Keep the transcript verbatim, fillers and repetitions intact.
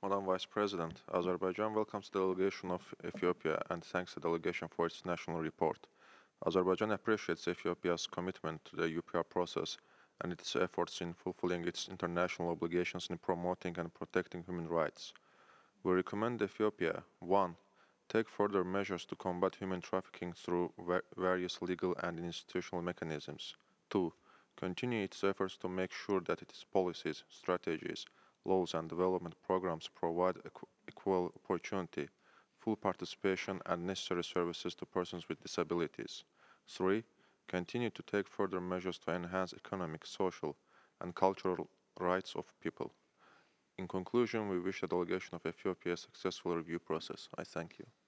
Madam Vice President, Azerbaijan welcomes the delegation of Ethiopia and thanks the delegation for its national report. Azerbaijan appreciates Ethiopia's commitment to the U P R process and its efforts in fulfilling its international obligations in promoting and protecting human rights. We recommend Ethiopia one. Take further measures to combat human trafficking through va- various legal and institutional mechanisms. two. Continue its efforts to make sure that its policies, strategies, laws, and development programs provide equ- equal opportunity, full participation, and necessary services to persons with disabilities. three. Continue to take further measures to enhance economic, social, and cultural rights of people. In conclusion, we wish the delegation of Ethiopia a successful review process. I thank you.